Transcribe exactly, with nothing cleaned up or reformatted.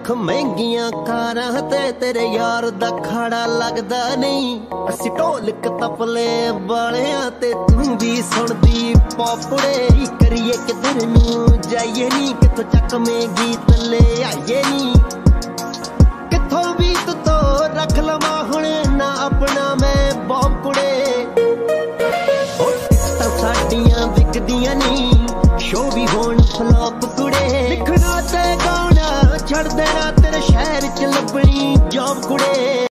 ਲੱਖ ਮਹਿੰਗੀਆਂ ਕਾਰਾਂ ਤੇ ਤੇਰੇ ਯਾਰ ਦਾ ਖਾੜਾ ਲੱਗਦਾ ਨਹੀਂ। ਅਸੀਂ ਢੋਲਕ ਤਪਲੇ ਵਾਲਿਆਂ ਤੇ ਤੂੰ ਵੀ ਸੁਣਦੀ ਪੋਪੜੇ। ਕਰੀਏ ਕਿਧਰ ਨੂੰ ਜਾਈਏ ਨੀ, ਕਿੱਥੋਂ ਚੱਕਵੇਂ ਗੀਤ ਲੈ ਆਈਏ ਨੀ, ਕਿੱਥੋਂ ਵੀ ਤੂੰ ਰੱਖ ਲਵਾਂ ਹੁਣ ਨਾ ਆਪਣਾ ਮੈਂ ਬੋਪੜੇ। ਉਹ ਟਿਕਟਾਂ ਸਾਡੀਆਂ ਵਿਕਦੀਆਂ ਨੀ, ਸ਼ੋ ਵੀ ਹੋਣ ਫਲੋਪ ਕੁੜੇ। ਲਿਖਣਾ ਤੇ ਗਾਉਣਾ ਛੱਡ ਦੇਣਾ, ਤੇਰੇ ਸ਼ਹਿਰ ਚ ਲੱਭਣੀ ਜੋਬ ਕੁੜੇ।